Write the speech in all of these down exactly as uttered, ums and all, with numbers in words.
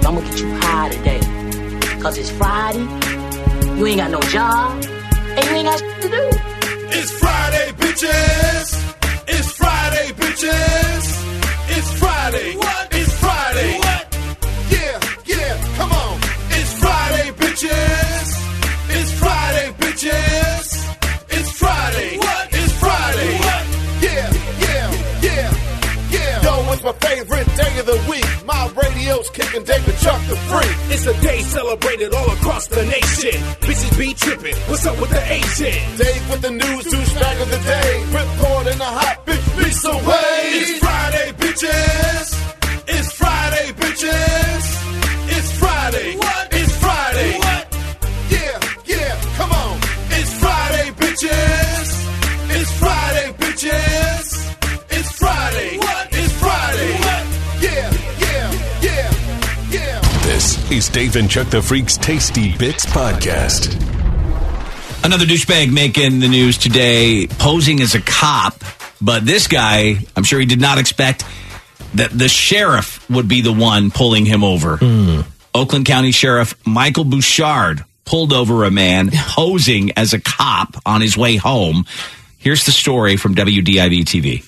I'm gonna get you high today. Cause it's Friday, you ain't got no job, and you ain't got shit to do. It's Friday, bitches. It's Friday, bitches. It's Friday. What? It's Friday. What? Yeah, yeah, come on. It's Friday, bitches. It's Friday, bitches. It's Friday. What? It's Friday. What? Yeah, yeah, yeah, yeah. Yo, it's my favorite day of the week. My radio's kicking David Chuck the Freak. It's a day celebrated all across the nation. Bitches be tripping. What's up with the Asian? Dave with the news, douchebag of the day. Report in a hot bitch, beats away. It's Friday, bitches. It's Friday, bitches. It's Friday. What? It's Friday. What? Yeah, yeah, come on. It's Friday, bitches. It's Friday, bitches. It's Friday. What? It's Friday. What? Yeah, yeah, yeah, yeah. This is Dave and Chuck the Freak's Tasty Bits Podcast. Another douchebag making the news today, posing as a cop. But this guy, I'm sure he did not expect that the sheriff would be the one pulling him over. Mm. Oakland County Sheriff Michael Bouchard pulled over a man posing as a cop on his way home. Here's the story from W D I V T V.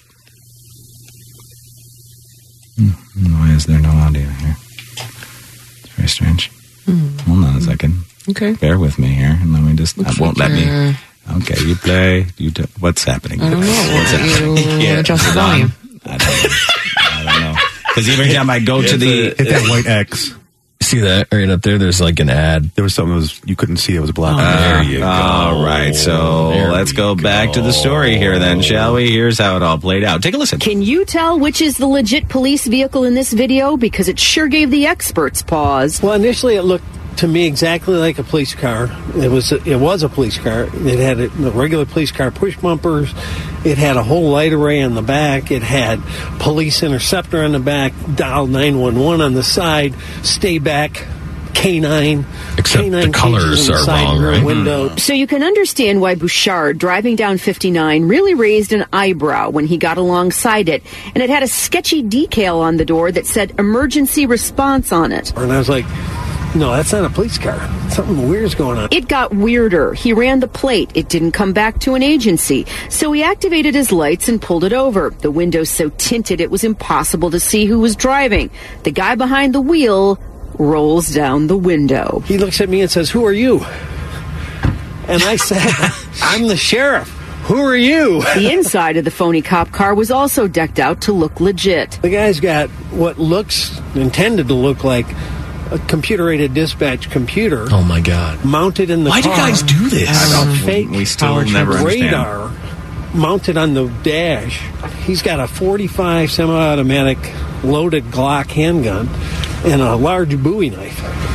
Why is there no audio here? It's very strange. Mm. Hold on a second. Okay. Bear with me here, and let me just. Looks I won't like let me. you're- Okay, you play. You do, what's happening? I don't know. What's happening? You adjust the volume. I don't know. I don't know. Because every time I go to the hit that white X. See that right up there? There's like an ad. There was something that was you couldn't see. It was black. Uh, there you go. All right, so There let's we go back go. to the story here then, shall we? Here's how it all played out. Take a listen. Can you tell which is the legit police vehicle in this video? Because it sure gave the experts pause. Well, initially it looked to me exactly like a police car. It was a, it was a police car. It had a, the regular police car push bumpers. It had a whole light array on the back. It had police interceptor on the back, dial nine one one on the side, stay back, K nine. Except K nine the colors on the are side wrong, rear right? window. So you can understand why Bouchard, driving down fifty-nine, really raised an eyebrow when he got alongside it. And it had a sketchy decal on the door that said emergency response on it. And I was like, no, that's not a police car. Something weird's going on. It got weirder. He ran the plate. It didn't come back to an agency. So he activated his lights and pulled it over. The windows so tinted it was impossible to see who was driving. The guy behind the wheel rolls down the window. He looks at me and says, who are you? And I said, I'm the sheriff. Who are you? The inside of the phony cop car was also decked out to look legit. The guy's got what looks, intended to look like a computer-aided dispatch computer. Oh, my God. Mounted in the Why car. do guys do this? A fake We still never understand. radar mounted on the dash. He's got a forty-five semi-automatic loaded Glock handgun and a large Bowie knife.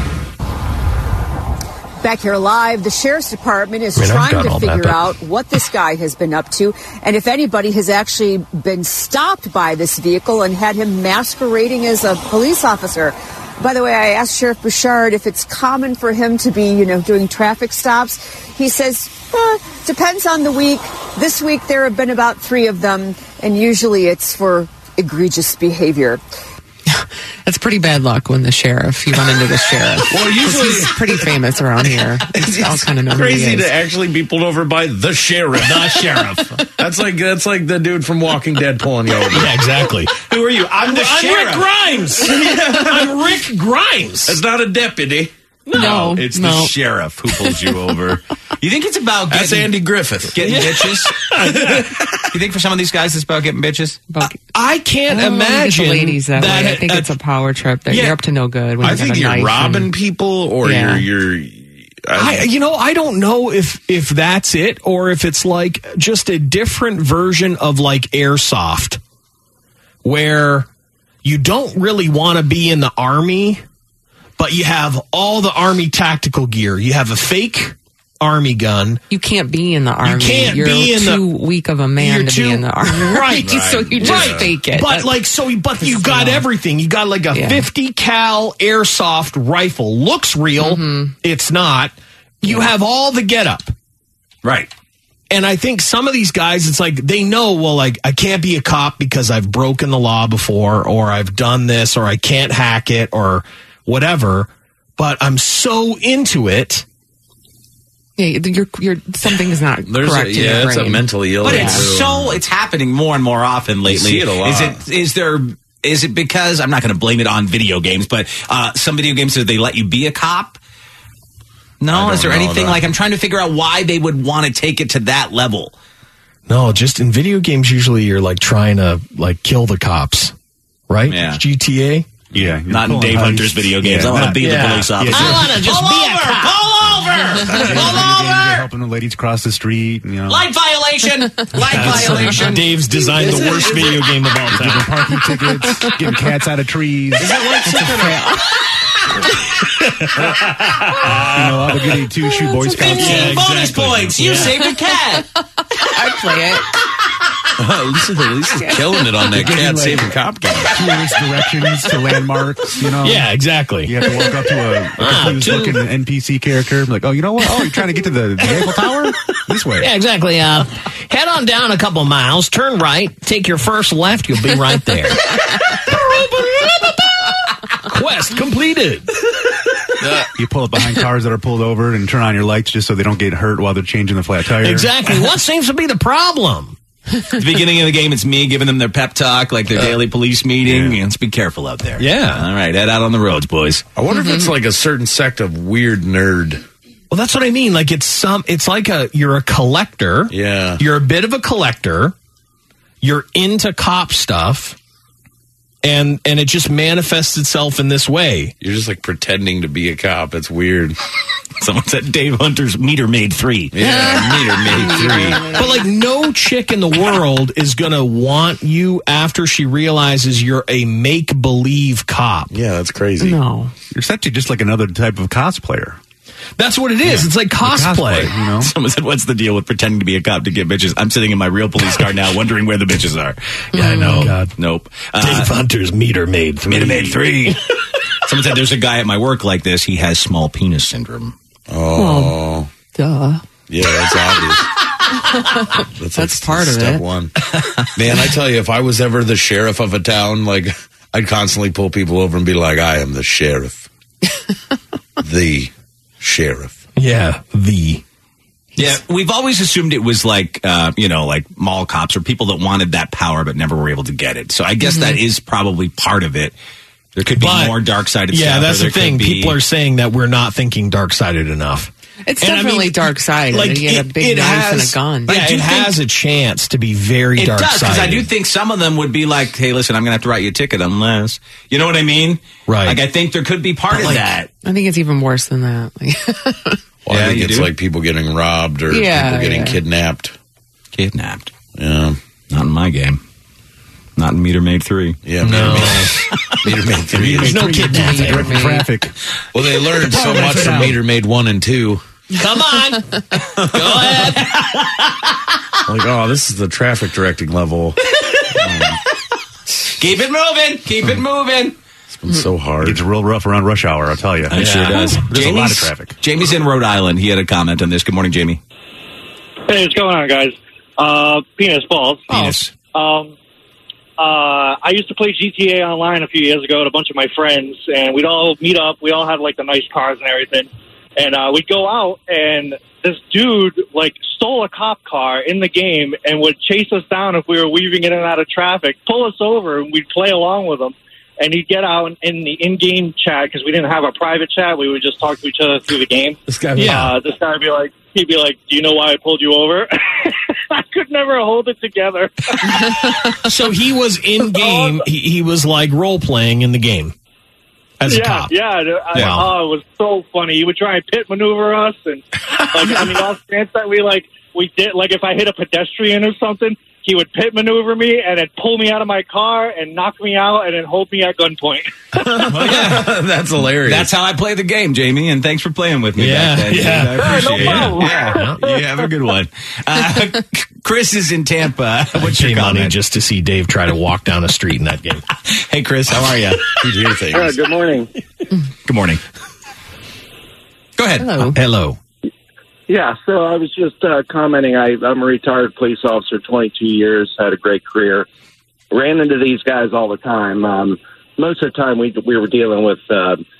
Back here live, the Sheriff's Department is I mean, I've trying got to all that, figure but- out what this guy has been up to and if anybody has actually been stopped by this vehicle and had him masquerading as a police officer. By the way, I asked Sheriff Bouchard if it's common for him to be, you know, doing traffic stops. He says, eh, depends on the week. This week there have been about three of them, and usually it's for egregious behavior. That's pretty bad luck when the sheriff, you run into the sheriff. Well, usually- he's pretty famous around here. It's all kind of know who he crazy is. to actually be pulled over by the sheriff. The sheriff. That's like that's like the dude from Walking Dead pulling you over. Yeah, exactly. Who are you? I'm the I'm sheriff. Rick Grimes. I'm Rick Grimes. It's not a deputy. No, it's no. the sheriff who pulls you over. You think it's about getting, That's Andy Griffith. getting bitches? You think for some of these guys it's about getting bitches? About- I can't I don't think it's imagine the ladies that, way. I think uh, it's a power trip that yeah. you're up to no good. When I you got think a you're knife robbing and- people, or Yeah. you're you're. I, you know, I don't know if if that's it or if it's like just a different version of like airsoft, where you don't really want to be in the army, but you have all the army tactical gear. You have a fake army gun. You can't be in the army. can't you're be in too the- weak of a man You're to too- be in the army. Right. So you just Right. fake it. But That's- like so, but you Just, got you know. everything. You got like a Yeah. fifty cal airsoft rifle. Looks real. Mm-hmm. It's not. You have all the getup. Right. And I think some of these guys, it's like they know, well, like I can't be a cop because I've broken the law before, or I've done this, or I can't hack it, or whatever, but I'm so into it. Yeah, you're, you're, something is not There's correct a, in yeah, your it's a brain. mentally ill. But it's too. so it's happening more and more often lately. You see it a lot. Is it is there is it because I'm not going to blame it on video games, but uh, some video games, do they let you be a cop? No, is there know anything that. like I'm trying to figure out why they would want to take it to that level? No, just in video games, usually you're like trying to like kill the cops, right? Yeah. G T A. Yeah, Not in Dave Hunter's video games. I want to be yeah. the police officer. Yeah, I want to just pull be over, a cop. pull over, pull You're over. helping the ladies cross the street. You know, Light violation, light violation. Dave's designed the worst video game of all giving time. parking tickets, getting cats out of trees. Is that like You know, obligating two shoe Boy Scouts. fifteen Yeah, bonus exactly. points. You Yeah. saved a cat. I'd play it. Lisa's, Lisa's killing it on that cat saving cop game. Tourist directions to landmarks, you know. Yeah, exactly. You have to walk up to a, a confused two- looking N P C character and be like, oh, you know what? Oh, you're trying to get to the, the Eiffel Tower? This way. Yeah, exactly. Uh, head on down a couple miles, turn right, take your first left, you'll be right there. Quest completed. You pull up behind cars that are pulled over and turn on your lights just so they don't get hurt while they're changing the flat tire. Exactly. What seems to be the problem? At the beginning of the game, it's me giving them their pep talk, like their daily police meeting. yeah. And let's be careful out there. Yeah. All right, head out on the roads, boys. I wonder if it's like a certain sect of weird nerd. Well, that's what I mean. Like it's some. It's like a you're a collector. Yeah. You're a bit of a collector. You're into cop stuff, and and it just manifests itself in this way. You're just like pretending to be a cop. It's weird. Someone said Dave Hunter's meter made three. Yeah, meter made three. But like no chick in the world is gonna want you after she realizes you're a make believe cop. Yeah, that's crazy. No. You're essentially just like another type of cosplayer. That's what it is. Yeah. It's like The cosplay. you know? Someone said, "What's the deal with pretending to be a cop to get bitches?" I'm sitting in my real police car now, wondering where the bitches are. Yeah, I know. God. Nope. Dave Hunter's meter made three. Meter made three. Someone said, "There's a guy at my work like this. He has small penis syndrome." Oh, Duh. yeah, that's obvious. That's, That's like part of step it. one. Man, I tell you, if I was ever the sheriff of a town, like I'd constantly pull people over and be like, "I am the sheriff, the sheriff." Yeah, the. Yeah, we've always assumed it was like, uh, you know, like mall cops or people that wanted that power but never were able to get it. So I guess that is probably part of it. There could be But- more dark-sided stuff. Yeah, or that's there the thing. could be- People are saying that we're not thinking dark-sided enough. It's And I definitely mean, dark sided. like, Like, you get a it- big it knife has- and a gun. Yeah, I do it has a chance to be very It does, dark-sided. because I do think some of them would be like, hey, listen, I'm going to have to write you a ticket unless... You know what I mean? Right. Like, I think there could be part of like- that. I think it's even worse than that. Like, Well, Yeah, I think you it's do? like people getting robbed or Yeah, people getting yeah. kidnapped. Kidnapped. Yeah, Not in my game. Not in Meter Made three. yeah. Meter made, meter made three. There's no kidnapping. Meter Directing made. traffic. Well, they learned so much from meter made one and two. Come on. Go ahead. Like, oh, this is the traffic directing level. Keep it moving. Keep it moving. It's been so hard. It's real rough around rush hour, I'll tell you. It sure does. There's a lot of traffic. Jamie's in Rhode Island. He had a comment on this. Good morning, Jamie. Hey, what's going on, guys? Uh, penis balls. Penis. Um, uh, I used to play G T A online a few years ago with a bunch of my friends, and we'd all meet up. We all had like the nice cars and everything, and uh, we'd go out, and this dude like stole a cop car in the game and would chase us down if we were weaving in and out of traffic, pull us over, and we'd play along with him. And he'd get out in the in-game chat because we didn't have a private chat. We would just talk to each other through the game. This guy, Yeah. Uh, this guy would be like, he'd be like, "Do you know why I pulled you over?" I could never hold it together. So he was in game. He, he was like role playing in the game as a yeah, cop. yeah. I, Wow. Oh, it was so funny. He would try and pit maneuver us, and like, I mean, all chance that we like we did. Like if I hit a pedestrian or something, he would pit maneuver me and then pull me out of my car and knock me out and then hold me at gunpoint. Well, yeah. that's hilarious. That's how I play the game, Jamie, and thanks for playing with me Yeah, back then. yeah. I appreciate Yeah, no it. Yeah, yeah. You have a good one. Uh, Chris is in Tampa. What's your Pay money comment? just to see Dave try to walk down a street in that game. Hey, Chris, how are you? You'd hear things. good morning. Good morning. Go ahead. Hello. Hello. Yeah, so I was just uh, commenting. I, I'm a retired police officer, twenty-two years, had a great career. Ran into these guys all the time. Um, most of the time, we we were dealing with uh,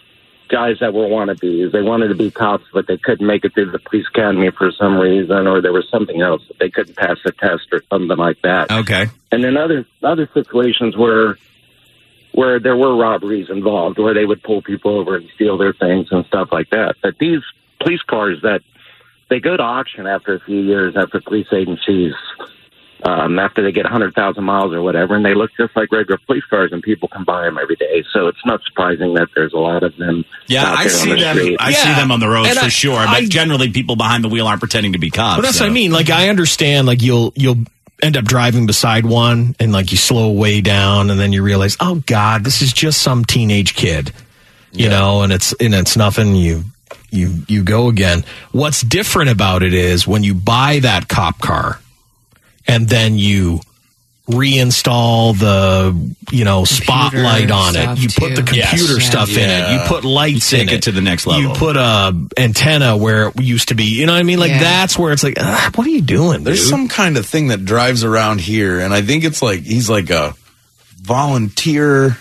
guys that were wannabes. They wanted to be cops, but they couldn't make it through the police academy for some reason, or there was something else that they couldn't pass the test or something like that. Okay. And then other other situations where where there were robberies involved, where they would pull people over and steal their things and stuff like that. But these police cars that they go to auction after a few years, after police agencies, um, after they get one hundred thousand miles or whatever, and they look just like regular police cars, and people can buy them every day. So it's not surprising that there's a lot of them. Yeah, out I there see on the them. street. I see them on the roads And for I- sure. But I- generally, people behind the wheel aren't pretending to be cops. But that's so. what I mean. Like, I understand, like, you'll you'll end up driving beside one and, like, you slow way down and then you realize, oh, God, this is just some teenage kid, you know, and it's and it's nothing. You, you, you go again. What's different about it is when you buy that cop car and then you reinstall the, you know, spotlight on it. You put the too. computer Yes. stuff in it. Yeah. You put lights You in take it. it to the next level. You put a antenna where it used to be. You know what I mean? Like, Yeah. that's where it's like, ah, what are you doing, There's dude? some kind of thing that drives around here, and I think it's like he's like a volunteer,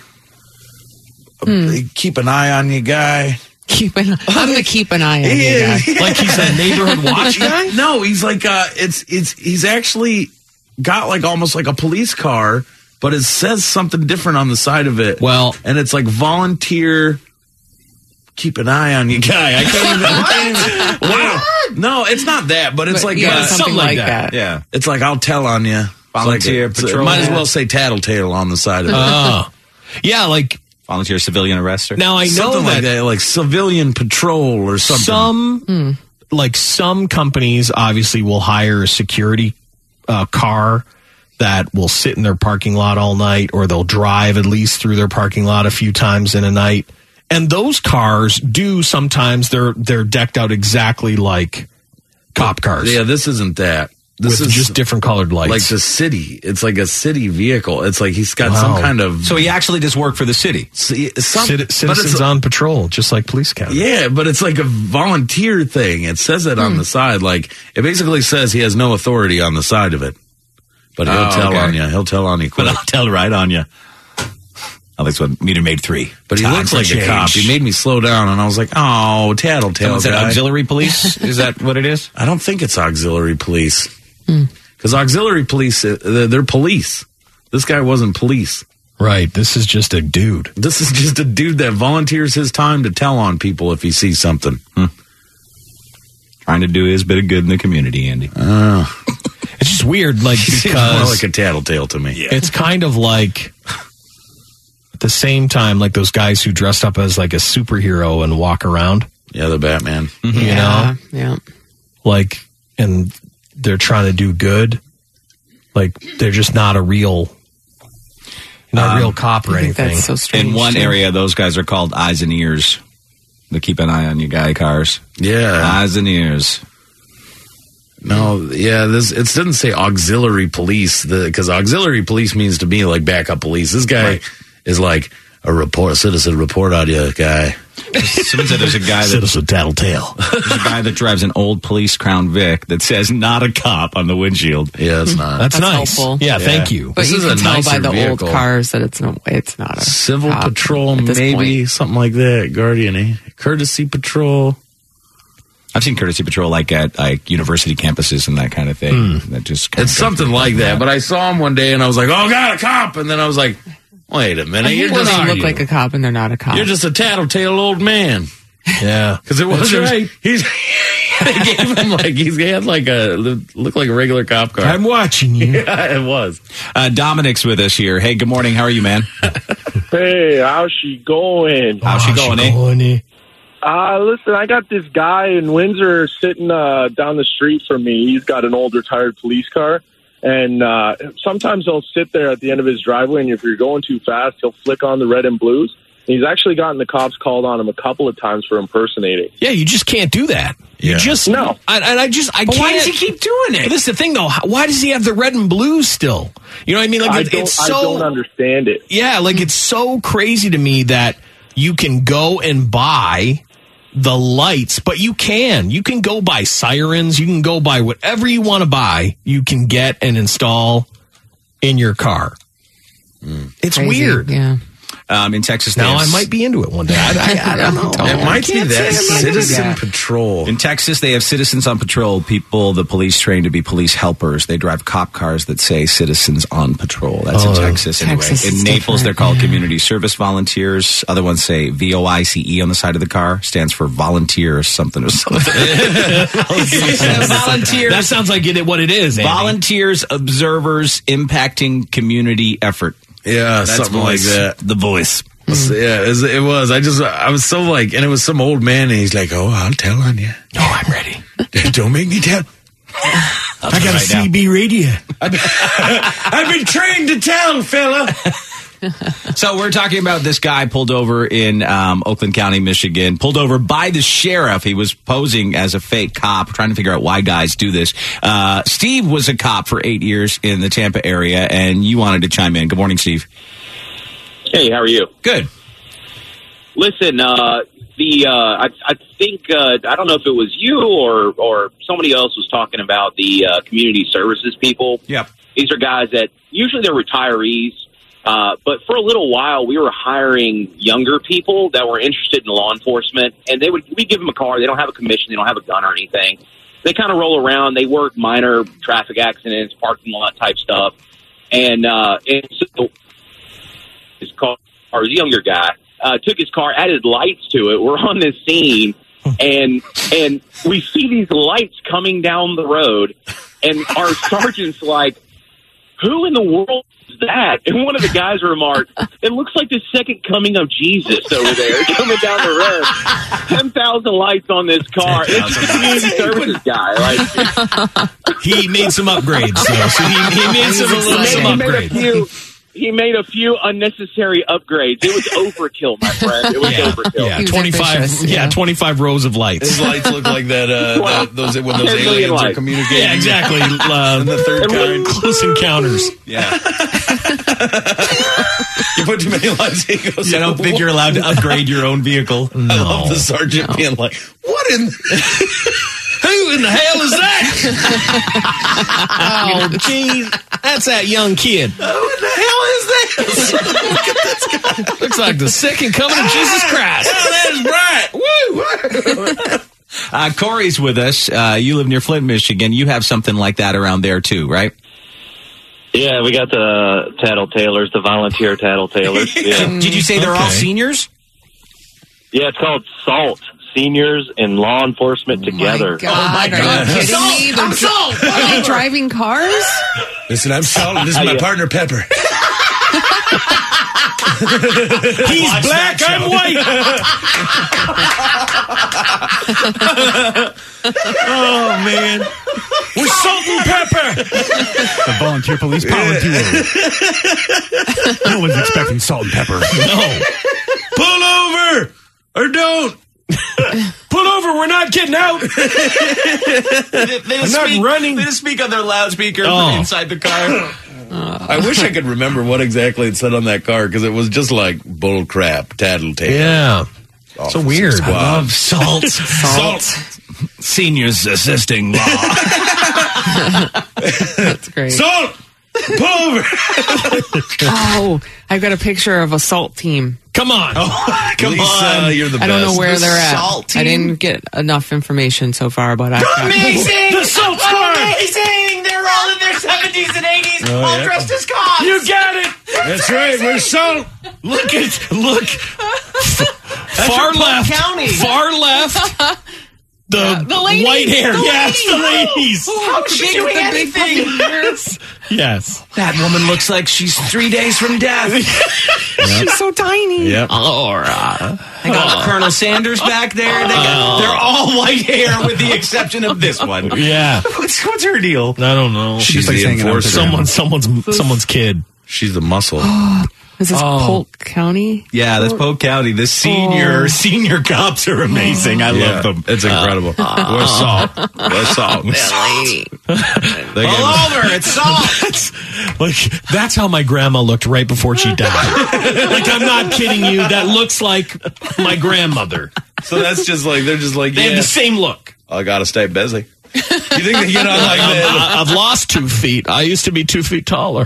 Hmm. keep an eye on you guy. Keep an, I'm going to keep an eye on you Yeah. guys. Like he's a neighborhood watch guy? No, he's like uh it's it's he's actually got like almost like a police car, but it says something different on the side of it. Well, and it's like volunteer, keep an eye on you guy. I can't even. I can't even wow. No, it's not that, but it's But like yeah, uh, something like that. Yeah. It's like I'll tell on you. Volunteer It's like, patrol. Might as well say tattletale on the side of it. Oh. Yeah, like volunteer civilian arrester. now I know Something like that that, like civilian patrol or something. some like some companies obviously will hire a security uh, car that will sit in their parking lot all night, or they'll drive at least through their parking lot a few times in a night. And those cars do sometimes they're they're decked out exactly like cop cars. Yeah, this isn't that. This with is just different colored lights. like the city. It's like a city vehicle. It's like he's got Wow. some kind of. So he actually does work for the city. See, some, Citi- but it's citizens on patrol, just like police academy. Yeah, but it's like a volunteer thing. It says it on the side. Like, it basically says he has no authority on the side of it. But he'll Oh, tell okay. on you. He'll tell on you But quick. I'll tell right on you. Oh, that's what meter maid three. But he Time looks for like a change. cop. He made me slow down, and I was like, oh, tattletale Someone said guy. auxiliary police. Is that what it is? I don't think it's auxiliary police. Because auxiliary police, uh, they're they're police. This guy wasn't police. Right. This is just a dude. This is just a dude that volunteers his time to tell on people if he sees something. Hmm. Trying to do his bit of good in the community, Andy. Oh. It's just weird, like He seems because more like a tattletale to me. it's kind of like at the same time, like those guys who dressed up as like a superhero and walk around. Yeah, the Batman. You Yeah, know, yeah. like, and they're trying to do good. Like they're just not a real, not a Um, real cop or I think anything. that's so strange. In one too. area, those guys are called eyes and ears. They keep an eye on you, guy cars. Yeah. Eyes and ears. No, yeah, this it doesn't say auxiliary police because auxiliary police means to me like backup police. This guy Right. is like a report, citizen report on you guy. Someone said there's a guy that Citizen tattletale. there's a guy that drives an old police Crown Vic that says "not a cop" on the windshield. Yeah, it's not. That's, That's nice. helpful. Yeah, Yeah. thank you. But This you is can a tell by nicer the vehicle. old cars that it's no, it's not a Civil cop patrol, at this maybe point. something like that. Guardian, eh? Courtesy patrol. I've seen courtesy patrol like at like university campuses and that kind of thing. That just kind It's of something like that. But I saw him one day and I was like, "Oh God, a cop!" And then I was like, "Wait a minute, you're People just they look like a cop and they're not a cop. you're just a tattletale old man." Yeah, Because it was That's right. He's they gave him like he's he had like a looked like a regular cop car. I'm watching you. Yeah, it was. Uh, Dominic's with us here. Hey, good morning. How are you, man? Hey, how's she going? How's she going, eh? Going, eh? Uh, listen, I got this guy in Windsor sitting uh, down the street from me. He's got an old retired police car. And uh, sometimes he'll sit there at the end of his driveway, and if you're going too fast, he'll flick on the red and blues. And he's actually gotten the cops called on him a couple of times for impersonating. Yeah, you just can't do that. You Yeah. just No. I, and I just I But can't. why does he keep doing it? But this is the thing, though. How- Why does he have the red and blue still? You know what I mean? Like I it, don't, it's I so don't understand it. yeah, like it's so crazy to me that you can go and buy the lights, but you can you can go buy sirens. You can go buy whatever you want to buy. You can get and install in your car. It's Crazy, weird. Yeah. Um, in Texas, Now have, I might be into it one day. I, I, I don't know. It might be that citizen patrol. In Texas, they have citizens on patrol, people the police train to be police helpers. They drive cop cars that say citizens on patrol. That's Oh, in Texas, anyway. Texas In is Naples, different, they're called yeah. community service volunteers. Other ones say V O I C E on the side of the car. Stands for volunteer or something or something. Volunteers. That sounds like it, what it is. Andy. Volunteers, observers, impacting community effort. Yeah, That's something voice. like that. The voice. Yeah, it was, it was. I just, I was so like, and it was some old man, and he's like, "Oh, I'll tell on you. Oh, I'm ready. Don't make me tell. I got a right C B radio. I've been trained to tell, fella." So we're talking about this guy pulled over in um, Oakland County, Michigan, pulled over by the sheriff. He was posing as a fake cop, trying to figure out why guys do this. Uh, Steve was a cop for eight years in the Tampa area, and you wanted to chime in. Good morning, Steve. Hey, how are you? Good. Listen, uh, the uh, I, I think uh, I don't know if it was you or or somebody else was talking about the uh, community services people. Yep. These are guys that usually they're retirees. Uh, but for a little while, we were hiring younger people that were interested in law enforcement, and they would we give them a car. They don't have a commission. They don't have a gun or anything. They kind of roll around. They work minor traffic accidents, parking lot type stuff, and uh, and so his car, or his younger guy, uh, took his car, added lights to it. We're on this scene, and and we see these lights coming down the road, and our sergeant's like, "Who in the world is that?" And one of the guys remarked, "It looks like the second coming of Jesus over there coming down the road." ten thousand lights on this car. It's a community services guy. Like, he made some upgrades, though. So he, he made some, he some made, he made a upgrades. few. He made a few unnecessary upgrades. It was overkill, my friend. It was Yeah, overkill. yeah, twenty-five, ambitious, yeah, yeah. twenty-five rows of lights. His lights look like that. Uh, Wow. the, those when those ten million aliens are lights. communicating. Yeah, exactly. Uh, And the third kind. Close encounters. Yeah. You put too many lights. He goes, I don't think you're allowed to upgrade your own vehicle. I love the sergeant being like, "What in? Who in the hell is that?" Oh, jeez. That's that young kid. Who in the hell is this? Look at this guy. Looks like the second coming of Jesus Christ. Oh, that is right. Woo! Uh, Corey's with us. Uh, you live near Flint, Michigan. You have something like that around there, too, right? Yeah, we got the Tattletales, the volunteer Tattletales. Yeah, Did you say they're all Okay. seniors? yeah, it's called SALT, Seniors in Law Enforcement Together. God, Oh, my God. Are you kidding me? They're, dri- are they driving cars? Listen, I'm Salt. This is my Yeah. partner, Pepper. He's black, I'm white. Oh, man. We're salt and pepper. The volunteer police power duo. No one's expecting salt and pepper. No. Pull over or don't. Pull over, we're not getting out. They I'm not running. They just speak on their loudspeaker Oh. inside the car. I wish I could remember what exactly it said on that car because it was just like bull crap, tattletale. Yeah. So weird. Squad. I love Salt. Salt. Seniors assisting law. That's great. Salt. Pull over. Oh, I've got a picture of a SALT team. Come on. Come Lisa, on. you're the best. I don't know where The they're at. SALT team? I didn't get enough information so far, but I've got Amazing! The Salt Squad! Amazing! They're all in their seventies and eighties, Oh, all yeah. dressed as cops. You got it. That's right. We're Salt. Look at look. Far from Polk left. County. Far left. The, the lady. white hair. The yes, lady. the ladies. How is she Big doing with the big anything? puffy ears. Yes. That woman looks like she's three days from death. She's so tiny. Yep. Laura. They got Colonel Sanders back there. They got, they're all white hair with the exception of this one. Yeah. What's, what's her deal? I don't know. She's like the hanging out enforcer. with her Someone, someone's, someone's kid. She's the muscle. Is this Oh. Polk County? Yeah, that's Polk County. The senior Oh. senior cops are amazing. I Yeah, love them. It's incredible. We're Salt. We're Salt. Really? They All gave- over. It's salt. That's, like, that's how my grandma looked right before she died. Like, I'm not kidding you. That looks like my grandmother. So that's just like they're just like They yeah. have the same look. I gotta stay busy. You think they get on like I'm- that? I- I've lost two feet. I used to be two feet taller.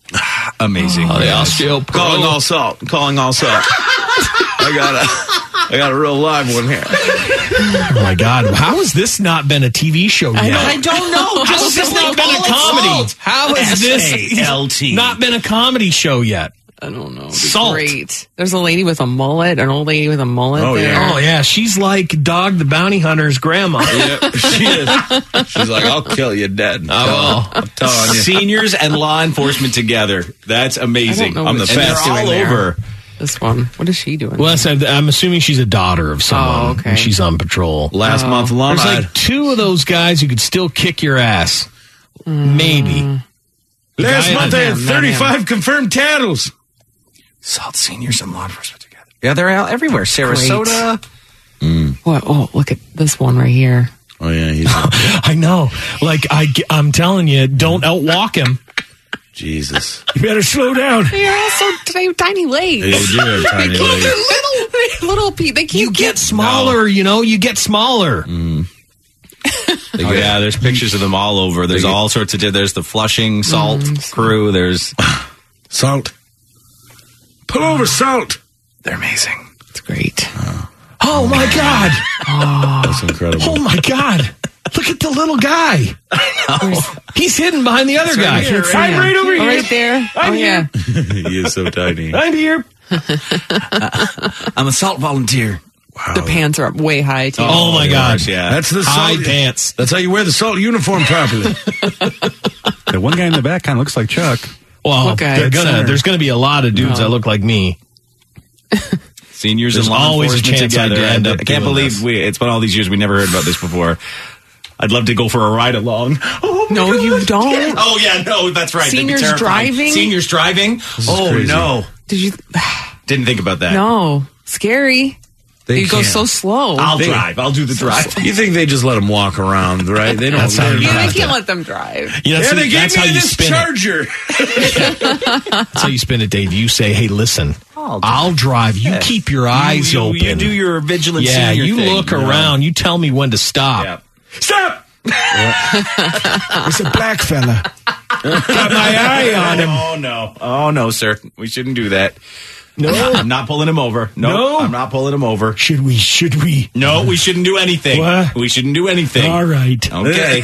Amazing. Oh, the osteoporosis. Calling all salt. Calling all salt. I got a, I got a real live one here. Oh my God! How has this not been a T V show yet? I, I don't know. How has this not been a comedy? How has this L T not been a comedy show yet? I don't know. Salt. Great. There's a lady with a mullet, an old lady with a mullet. Oh, there. yeah. Oh yeah, she's like Dog the Bounty Hunter's grandma. Yeah, she is. She's like, I'll kill you dead. Oh, I'm telling you. Seniors and law enforcement together. That's amazing. I don't know I'm the what And fast they're all doing there. over. This one. What is she doing? Well, that's, I'm assuming she's a daughter of someone. Oh, okay. And she's on patrol. Last Oh. month alone, There's I like two of those guys who could still kick your ass. Maybe. The last guy- month I had him, not thirty-five confirmed tattles. Salt seniors and law enforcement together. Yeah, they're out everywhere. Sarasota. What? Oh, look at this one right here. Oh yeah, he's I know. Like, I, I'm telling you, don't outwalk him. Jesus. You better slow down. You're all so t- tiny legs. They do have tiny They can't- legs. they're little, little pe- They can't You get smaller, you know, you get smaller. Oh, yeah, there's pictures of them all over. There's They get- all sorts of... There's the Flushing Salt crew. There's... Salt. Pull over, Salt. They're amazing. It's great. Oh my God. That's incredible. Oh my God. Look at the little guy. He's hidden behind the other guy. Can't see I'm him. right over Oh, here. right there. I'm oh, yeah. He is so tiny. I'm here. I'm a salt volunteer. Wow. The pants are up way high, too. Oh, my God. Yeah. That's the High salt. pants. That's how you wear the salt uniform properly. The one guy in the back kind of looks like Chuck. Well, What guy? they're gonna, Center. there's going to be a lot of dudes No. that look like me. Seniors There's and law always a enforcement chance I together. end And up I can't doing believe this. we. It's been all these years. We never heard about this before. I'd love to go for a ride along. Oh, my No, God. you don't. Oh, yeah, no, that's right. That'd be Seniors terrifying. driving? Seniors driving? Oh, crazy. no. Did you? Didn't think about that. No. Scary. They you go can't. so slow. I'll They- drive. I'll do the drive. You think they just let them walk around, right? They don't. That's how they're you yeah, not- they can't let them drive. You know, Yeah, that's, they gave that's me how you this spin charger. it. That's how you spin it, Dave. You say, hey, listen, I'll I'll drive. You Yeah. keep your eyes you, you, open. You do your vigilant yeah, senior you thing, look you know? around. You tell me when to stop. Yeah. Stop! It's a black fella. Got my eye on him. Oh, no. Oh, no, sir. We shouldn't do that. No. I'm not pulling him over. No, No? I'm not pulling him over. Should we? Should we? No, we shouldn't do anything. What? We shouldn't do anything. All right. Okay.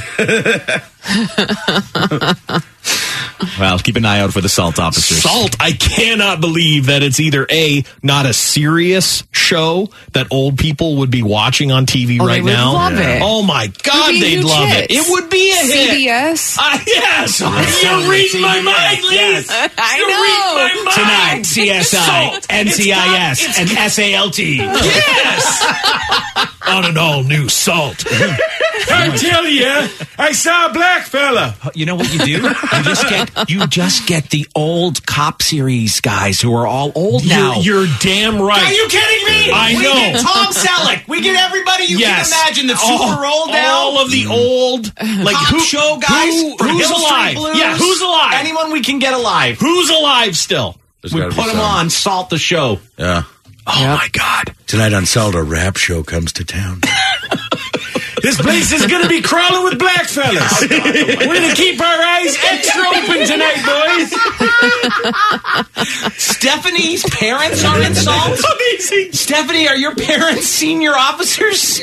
Well, keep an eye out for the salt officers. Salt, I cannot believe that it's either A, not a serious show that old people would be watching on T V Oh, they right would now. love it. Oh my God, It'd be they'd huge love it. hits. It would be a hit. C B S. Uh, yes, you're reading my mind, Liz. I You're know. reading my mind. Tonight, C S I, Salt. N C I S, It's not- and S A L T. Yes, on an all new Salt. I tell you, I saw a black fella. You know what you do? You just get you just get the old cop series guys who are all old now. You're, you're damn right. Are you kidding me? I we know. get Tom Selleck. We get everybody you Yes. can imagine that's super all, old now. All of the old, like Cop who, show guys. who- from who's Hill Street alive? Blues. Yeah, who's alive? Anyone we can get alive. Who's alive still? There's We gotta put be them some. on. Salt the show. Yeah. Oh my God! Tonight on Salt, a rap show comes to town. This place is going to be crawling with black fellas. We're going to keep our eyes extra open tonight, boys. Stephanie's parents are in Salt. Amazing. Stephanie, are your parents senior officers?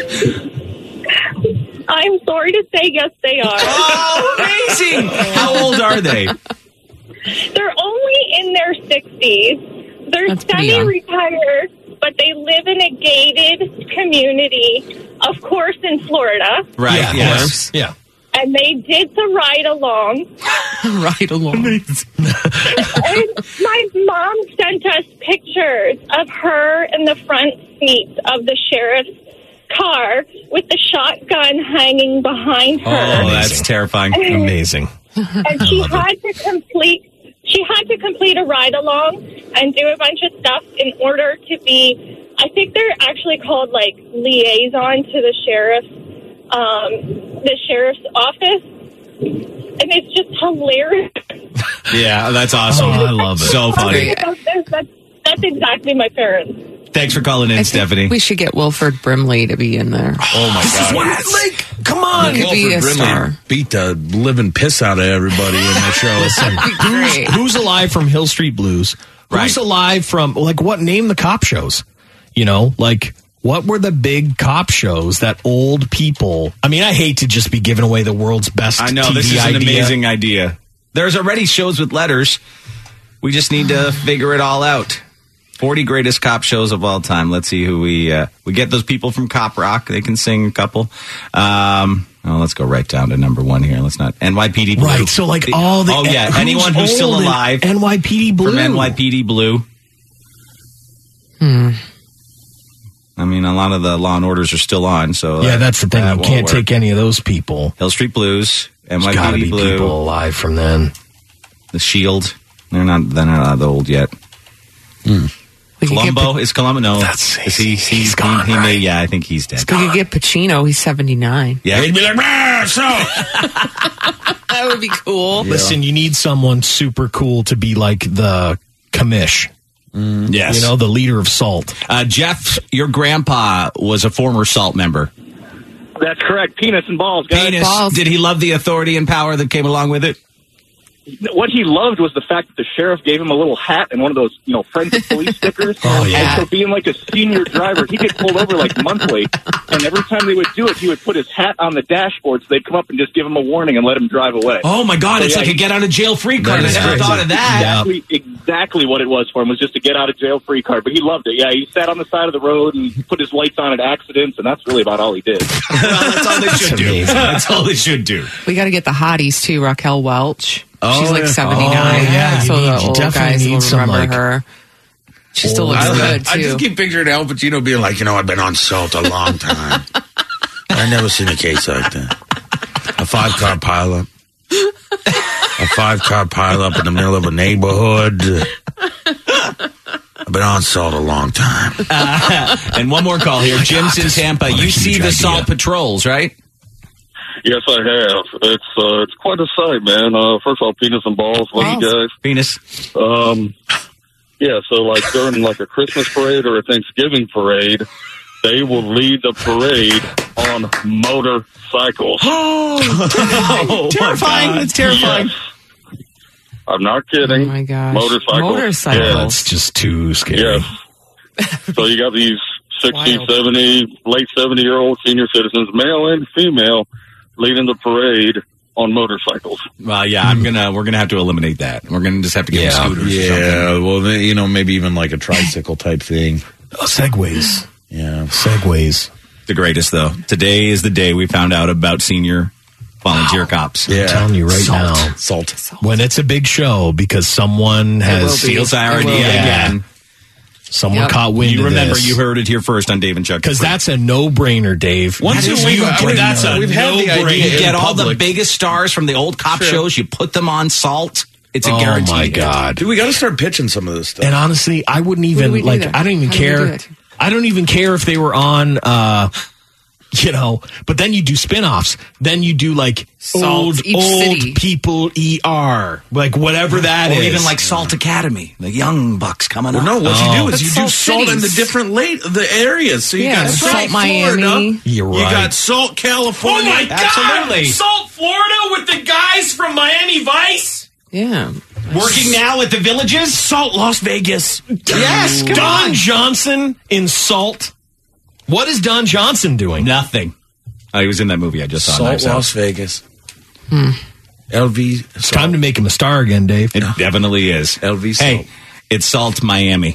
I'm sorry to say, yes, they are. Oh, amazing! How old are they? They're only in their sixties. They're That's pretty young. semi-retired, but they live in a gated community, of course, in Florida. Right. Yeah, Yes. yeah. And they did the ride along. Right along. And my mom sent us pictures of her in the front seat of the sheriff's car with the shotgun hanging behind her. Oh, that's terrifying. Amazing. And she had to complete she had to complete a ride along and do a bunch of stuff in order to be, I think they're actually called like liaison to the sheriff's um the sheriff's office. And it's just hilarious. Yeah, that's awesome. Oh, I love it. So funny. That's, that's, that's exactly my parents. Thanks for calling in, I think Stephanie. we should get Wilford Brimley to be in there. Oh my God! Like, come on. He could be a star. Beat the living piss out of everybody in the show. Listen, who's, who's alive from Hill Street Blues? Right. Who's alive from, like, what? Name the cop shows. You know, like, what were the big cop shows that old people... I mean, I hate to just be giving away the world's best I know, T V this is idea. an amazing idea. There's already shows with letters. We just need to figure it all out. forty greatest cop shows of all time. Let's see who we... Uh, we get those people from Cop Rock. They can sing a couple. Um... Oh, let's go right down to number one here. Let's not N Y P D Blue. Right, so like The- all the... Oh, yeah, who's anyone who's still old in alive. N Y P D Blue. From N Y P D Blue. Hmm. I mean, a lot of the Law and Orders are still on, so... Yeah, that- that's the thing. that You won't can't work. take any of those people. Hill Street Blues, N Y There's got to P D be Blue, people alive from then. The Shield. They're not. They're not that old yet. We could get Columbo Pa- is Columbo. No, That's- is he? he's He's gone, He, he may. right? Yeah, I think he's dead. We could get Pacino. He's seventy-nine. Yeah, He'd be like, "Ah, so." That would be cool. Listen, you need someone super cool to be like the commish. yes. You know, the leader of SALT. uh, Jeff, your grandpa was a former SALT member. That's correct. Penis and balls, guys. Penis. Balls. Did he love the authority and power that came along with it? What he loved was the fact that the sheriff gave him a little hat and one of those, you know, Friends of Police stickers. Oh, yeah. And so being like a senior driver, he'd get pulled over like monthly. And every time they would do it, he would put his hat on the dashboard so they'd come up and just give him a warning and let him drive away. Oh my God! So, It's yeah, like a he- get out of jail free card. I That is never crazy. thought of that. Exactly, exactly what it was for him was just to get out of jail free card. But he loved it. Yeah, he sat on the side of the road and put his lights on at accidents, and that's really about all he did. Well, that's all they should do. amazing. That's all they should do. We got to get the hotties too. Raquel Welch. Oh, She's like yeah. seventy-nine. Oh, yeah, you so need- the you old definitely guys need will some, remember like, her. She still old- looks I, good I too. just keep picturing Al Pacino being like, you know, I've been on SALT a long time. I never seen a case like that. A five car pileup. A five car pileup in the middle of a neighborhood. I've been on SALT a long time. Uh, and one more call here. Jim's in Tampa. what a You huge see the idea. SALT patrols, right? Yes, I have. It's uh, it's quite a sight, man. Uh, first of all, penis and balls. Love you guys. Penis. Um, yeah. So, like during like a Christmas parade or a Thanksgiving parade, they will lead the parade on motorcycles. Oh, terrifying! It's terrifying. Yes. I'm not kidding. Oh my gosh. Motorcycles. Motorcycles. Yeah. That's just too scary. Yes. So you got these sixty, Wild. seventy, late seventy-year-old senior citizens, male and female, leading the parade on motorcycles. Well, yeah, I'm gonna. We're gonna have to eliminate that. We're gonna just have to get Yeah, them scooters. or something. yeah. Well, then, you know, maybe even like a tricycle type thing. Oh, segways. Yeah. Segways. The greatest, though. Today is the day we found out about senior volunteer cops. Yeah. I'm telling you right Salt. now. Salt. When it's a big show because someone will has be. Steals our It will idea be. again. someone Yep. caught wind You of remember this. you heard it here first on Dave and Chuck. Because that's a no-brainer, Dave. Once That you is leave- you I mean, bring That's that. a We've had the no-brainer. idea You in get all the public. biggest stars from the old cop Sure. shows. You put them on Salt. It's a Oh, guarantee. my God. Dude, we got to start pitching some of this stuff. And honestly, I wouldn't do even we do like. there? I don't even How do we do care. it? I don't even care if they were on. uh You know, but then you do spin-offs. Then you do like Salt, old each old city. people E R, like whatever that Or is. even like Salt Academy, the young bucks coming Well, up. no, what Oh. you do is But you do Salt salt in the cities. different late the areas. So you Yeah, got Salt Salt Miami. Florida. You're You right. got Salt California. Oh my God! Absolutely. Salt Florida with the guys from Miami Vice Yeah. Working now at the Villages. Salt Las Vegas. Yes, come Don on. Johnson in Salt. What is Don Johnson doing? Nothing. Oh, he was in that movie I just saw. Salt Knives Out. Las Vegas. Hmm. L V. It's time to make him a star again, Dave. It definitely is. L V Salt. Hey, it's Salt Miami.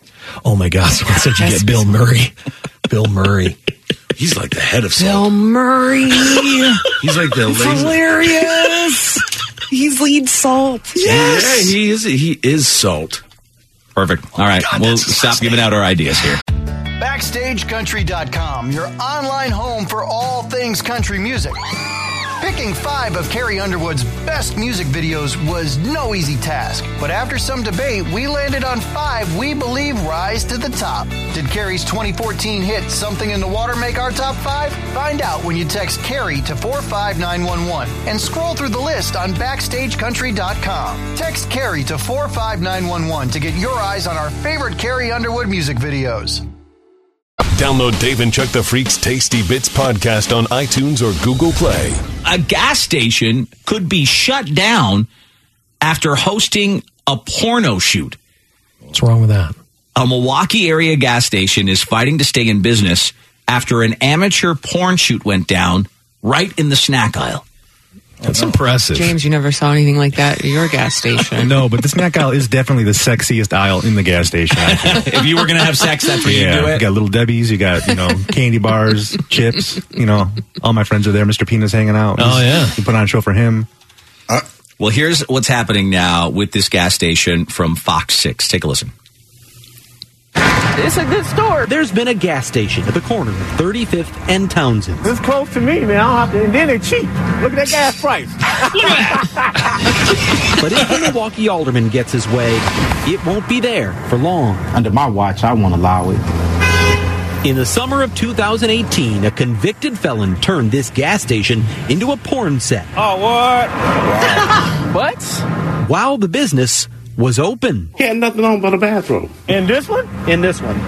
Oh my God! So once you get Bill Murray, Bill Murray. He's like the head of Bill Salt. Murray. He's like the lazy. Hilarious. He's lead Salt. Yeah, he is. He is Salt. Perfect. All right, God, we'll that's stop giving out our ideas here. Backstage Country dot com, your online home for all things country music. Picking five of Carrie Underwood's best music videos was no easy task, but after some debate, we landed on five we believe rise to the top. Did Carrie's twenty fourteen hit Something in the Water make our top five? Find out when you text Carrie to four five nine one one and scroll through the list on Backstage Country dot com. Text Carrie to four five nine one one to get your eyes on our favorite Carrie Underwood music videos. Download Dave and Chuck the Freak's Tasty Bits podcast on iTunes or Google Play. A gas station could be shut down after hosting a porno shoot. What's wrong with that? A Milwaukee area gas station is fighting to stay in business after an amateur porn shoot went down right in the snack aisle. That's impressive. James, you never saw anything like that at your gas station. No, but the snack aisle is definitely the sexiest aisle in the gas station. I think. If you were going to have sex, that's where yeah, you do it. You got Little Debbie's, you got, you know, candy bars, chips, you know, all my friends are there. Mister Peanut's hanging out. Oh, yeah. You put on a show for him. Uh, well, here's what's happening now with this gas station from Fox six. Take a listen. It's a good store. There's been a gas station at the corner of thirty-fifth and Townsend. It's close to me, man. I don't have to, and then they're cheap. Look at that gas price. Look at that. But if the Milwaukee alderman gets his way, it won't be there for long. Under my watch, I won't allow it. In the summer of two thousand eighteen, a convicted felon turned this gas station into a porn set. Oh, what? Wow. What? While the business was open. He had nothing on but a bathroom. In this one? In this one.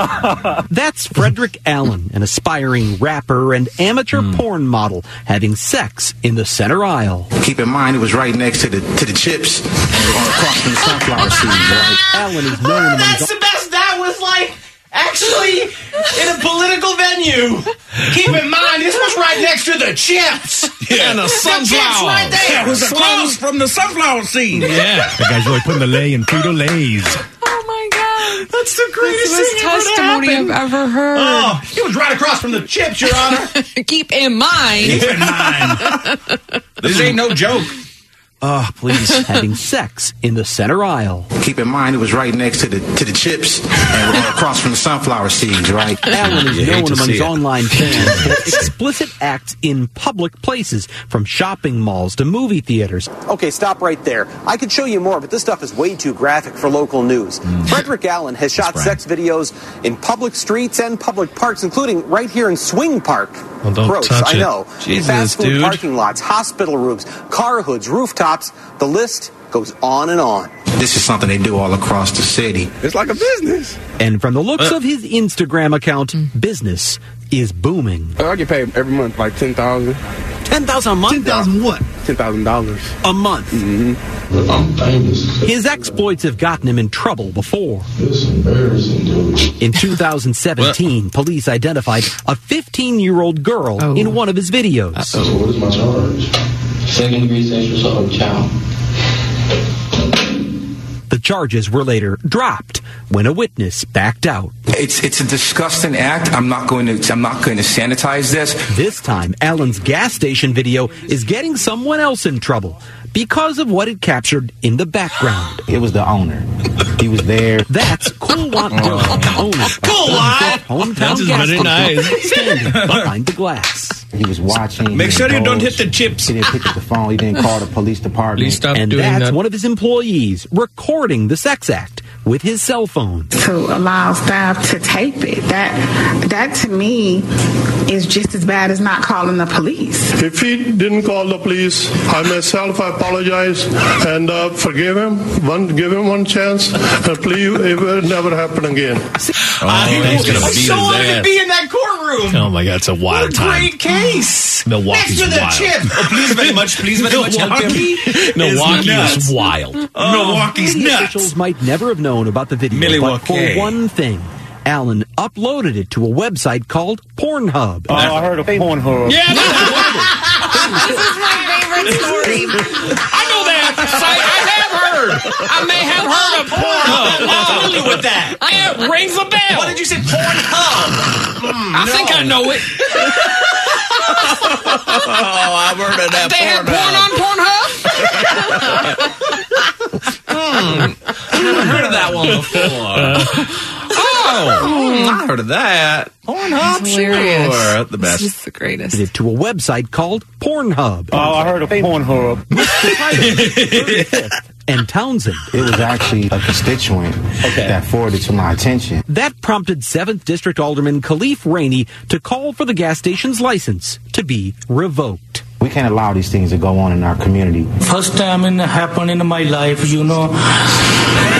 That's Frederick Allen, an aspiring rapper and amateur mm. porn model, having sex in the center aisle. Keep in mind, it was right next to the to the chips and across from the sunflower seeds. Right? Allen is known among That's the best. That was like actually in a political venue. Keep in mind, this was right next to the chips. Yeah, and the sunflower. right there. It was across from the sunflower seed. Yeah. That guy's really putting the lay in Frito-Lays. Oh, my God. That's the greatest That's the thing most testimony ever I've ever heard. Oh, it was right across from the chips, Your Honor. Keep in mind. Keep in mind. This ain't no joke. Oh, please. Having sex in the center aisle. Keep in mind, it was right next to the to the chips and across from the sunflower seeds, right? Allen is You hate known to among see his it. online fans for explicit acts in public places, from shopping malls to movie theaters. Okay, stop right there. I could show you more, but this stuff is way too graphic for local news. Frederick Allen has shot sex videos in public streets and public parks, including right here in Swing Park. Well, don't Gross, touch I it. know. Jesus, Fast food dude. parking lots, hospital rooms, car hoods, rooftops. The list goes on and on. This is something they do all across the city. It's like a business. And from the looks Uh. of his Instagram account, business is booming. I get paid every month like ten thousand dollars. ten thousand dollars a month? ten thousand what? ten thousand dollars. A month. Mm-hmm. I'm famous. His exploits have gotten him in trouble before. It's embarrassing, dude. In two thousand seventeen, police identified a fifteen-year-old girl Oh. in one of his videos. So what is my charge? Second degree sexual assault of a child. The charges were later dropped when a witness backed out. It's it's a disgusting act. I'm not going to I'm not going to sanitize this. This time, Allen's gas station video is getting someone else in trouble because of what it captured in the background. It was the owner. He was there. That's Cool Watt Dillon, owner of Cool Watt. Hometown That's gas very station, nice. standing behind the glass. He was watching. Make he sure you don't hit indulged. the chips. He didn't pick up the phone. He didn't call the police department. Please stop And doing that's that. one of his employees recording the sex act with his cell phone. To allow staff to tape it, that that to me is just as bad as not calling the police. If he didn't call the police, I myself I apologize and uh, forgive him. One, give him one chance, and please, it will never happen again. Oh, he's gonna I beat so his wanted to ass. be in that courtroom. Oh my God, it's a What wild a time. great case. Milwaukee's Next to the wild. chip. Oh, please very much. Please very much. help him. Milwaukee Is is nuts. wild. Milwaukee's City nuts. officials might never have known about the video, but Milwaukee. for one thing, Allen uploaded it to a website called Pornhub. Oh, I heard of Pornhub. Yeah, This is my favorite story. I know that site. I have heard. I may have heard of Pornhub. What's really with that? I, it rings a bell. What did you say? Pornhub. I think I know it. Oh, I've heard of that. They have porn on Pornhub? I haven't heard of that one before. Oh, I heard of that. Pornhub, Hilarious. sure. The best. This is the greatest. It to a website called Pornhub. Oh, I heard of Pornhub. thirty-fifth and Townsend. It was actually a constituent that forwarded to my attention. That prompted seventh District Alderman Khalif Rainey to call for the gas station's license to be revoked. We can't allow these things to go on in our community. First time it happened in my life, you know.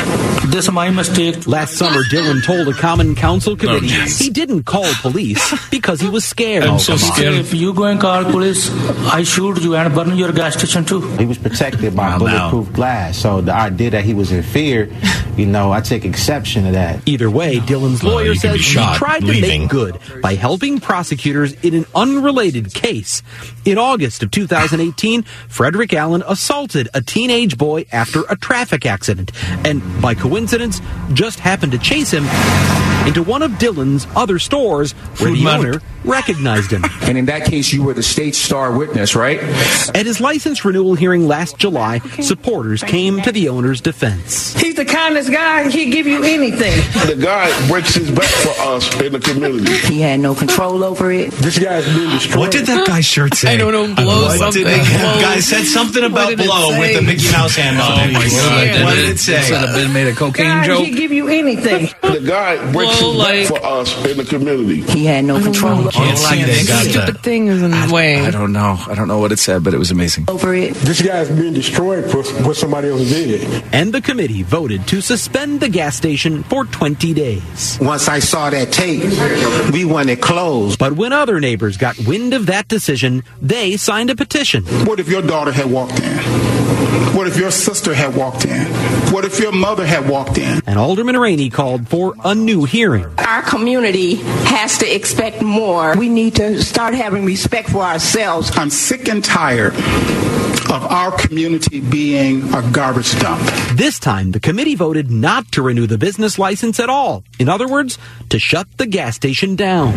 This is my mistake. Last summer, Dylan told a Common Council committee he didn't call police because he was scared. I'm so scared. If you go and call police, I shoot you and burn your gas station too. He was protected by Wow, now. bulletproof glass, so the idea that he was in fear, you know, I take exception to that. Either way, Dylan's Well, lawyer you can says be he shot tried leaving. to make good by helping prosecutors in an unrelated case. In August of two thousand eighteen, Frederick Allen assaulted a teenage boy after a traffic accident, and by coincidence, just happened to chase him into one of Dylan's other stores where the owner recognized him. And in that case, you were the state star witness, right? At his license renewal hearing last July, supporters came to the owner's defense. He's the kindest guy. He'll give you anything. The guy breaks his back for us in the community. He had no control over it. This guy's being destroyed. What did that guy's shirt say? I don't know. Blow What something. did that Blow. guy said something What about did it blow say? with the Mickey Mouse hand on it. Oh, my God. What did it say? Could have been made a cocaine God, joke. he'll give you anything. The guy breaks Well, his like- back for us in the community. He had no control over Can't see it. Got that. Stupid thing is in the way. I don't know. I don't know what it said, but it was amazing. over it. This guy's being destroyed for what somebody else did. And the committee voted to suspend the gas station for twenty days. Once I saw that tape, we wanted closed. But when other neighbors got wind of that decision, they signed a petition. What if your daughter had walked in? What if your sister had walked in? What if your mother had walked in? And Alderman Rainey called for a new hearing. Our community has to expect more. We need to start having respect for ourselves. I'm sick and tired of our community being a garbage dump. This time, the committee voted not to renew the business license at all. In other words, to shut the gas station down.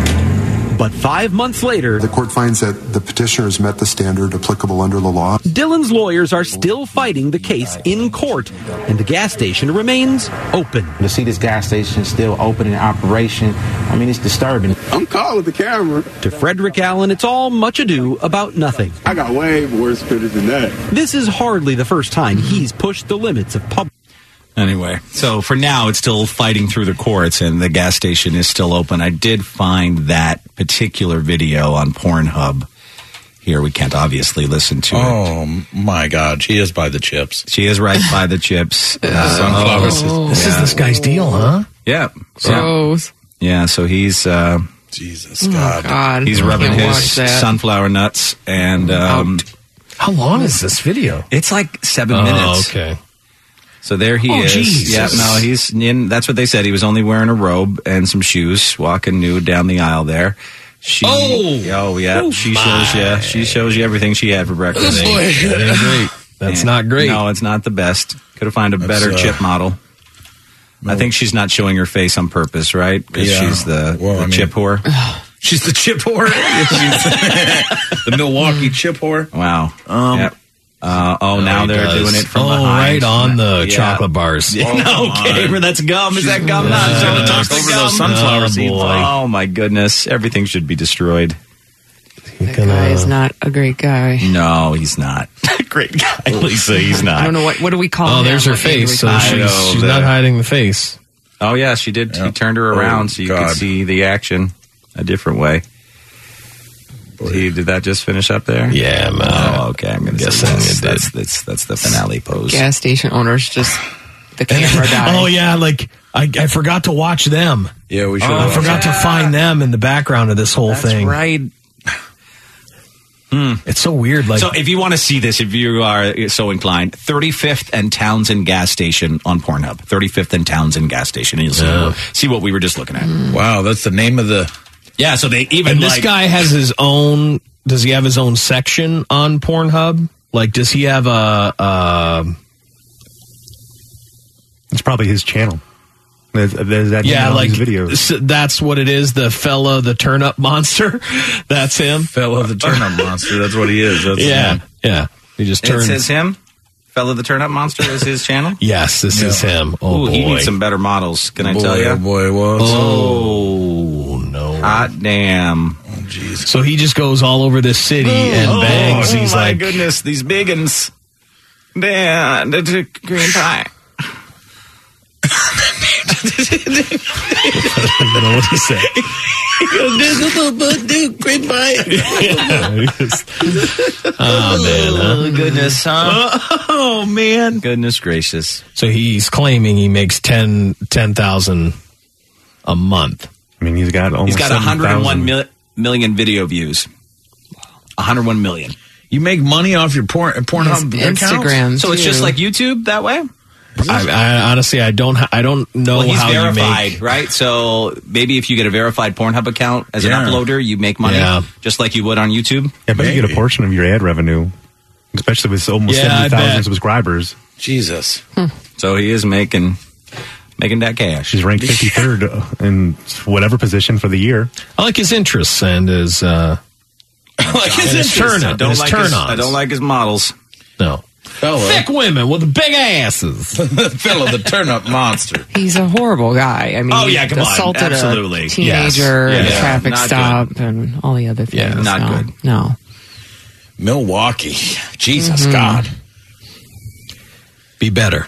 But five months later, The court finds that the petitioner has met the standard applicable under the law. Dylan's lawyers are still fighting the case in court, and the gas station remains open. To see this gas station still open in operation, I mean, it's disturbing. I'm calling the camera. To Frederick Allen, it's all much ado about nothing. I got way worse footage than that. This is hardly the first time he's pushed the limits of public. Anyway, so for now, it's still fighting through the courts, and the gas station is still open. I did find that particular video on Pornhub. Here, we can't obviously listen to it. Oh, my God. She is by the chips. She is right by the chips. Uh, Sunflowers. oh, This is yeah. this guy's deal, huh? Yeah. Gross. Yeah, so he's uh, Jesus, Oh, God. God. he's I rubbing can't his watch that. sunflower nuts, and um, How long is this video? it's like seven Oh, minutes. okay. So there he Oh, is. Jesus. Yeah, no, he's in. That's what they said. He was only wearing a robe and some shoes, walking nude down the aisle there. She, Oh! oh yeah. Oh, she my. shows you. She shows you everything she had for breakfast. That ain't great. That's And- not great. No, it's not the best. Could have found a That's, better uh, chip model. I think she's not showing her face on purpose, right? Because Yeah. she's the, Well, the I mean- chip whore. She's the chip whore. She's the Milwaukee chip whore. Wow. Um, Yep. Uh, oh, now he they're does. doing it from Oh, behind. right on the Yeah. chocolate bars. Yeah, Oh, okay, my. but that's gum. Is that gum? Not Yeah. so Knock toast over gum. those sunflower Oh, seeds. boy. Oh my goodness! Everything should be destroyed. That guy is not a great guy. No, he's not. Great guy, Lisa. He's not. I don't know what. What do we call him? Oh, there's her What name do we face. So call him? I she's, know she's that. not hiding the face. Oh yeah, she did. He Yeah. turned her Oh, around so you God. could see the action a different way. He, did that just finish up there? Yeah, man. Oh, okay. I'm gonna Guessing say it that's, did. that's that's that's the finale pose. Gas station owners just the camera died. Oh yeah, like I, I forgot to watch them. Yeah, we should. I have forgot to find them in the background of this whole That's thing. right. It's so weird. Like, So if you want to see this, if you are so inclined, thirty-fifth and Townsend gas station on Pornhub. thirty-fifth and Townsend gas station. And you'll see, Yeah. see what we were just looking at. Wow, that's the name of the. Yeah, so they even and this like, guy has his own. Does he have his own section on Pornhub? Like, does he have a? a It's probably his channel. There's, there's that yeah, in all like these videos. s- that's what it is. The fella, the turn up monster. That's him. Fella the Turnip Monster. That's what he is. That's Yeah, him. yeah. He just it turns. says him. Fella the Turn Up Monster is his channel. Yes, this is Yeah. him. Oh Ooh, boy. he needs some better models. Can I Boy, tell oh you? boy, was. Oh no. Hot damn. Oh, jeez. So he just goes all over this city and oh, bangs. He's my like, goodness, these biggins. Yeah, the, the green pie. don't know what he said. There's a little bit dude, grapevine. Oh, man. Huh? Oh, goodness, huh? Oh, man. Goodness gracious. So he's claiming he makes ten thousand a month. I mean, he's got almost He's got one hundred one mil- million video views. one hundred one million. You make money off your porn Pornhub Instagram. So it's just like YouTube that way? I, I honestly, I don't, I don't know well, he's how verified, you make. right? So maybe if you get a verified Pornhub account as Yeah. an uploader, you make money, Yeah. just like you would on YouTube. Yeah, but you get a portion of your ad revenue, especially with almost Yeah, I seventy thousand bet. subscribers. Jesus. So he is making making that cash. He's ranked fifty-third in whatever position for the year. I like his interests and his, uh, like his, his turn I don't his like turn his, ons. I don't like his models. No. Fella. Thick women with big asses. Fella, the turn-up monster. He's a horrible guy. I mean, Oh, he yeah, come on. assaulted Absolutely. a teenager Yes. at a Yeah. traffic Not stop and all the other things. Yeah, not no, good. No. Milwaukee. Jesus, Mhm. God. Be better.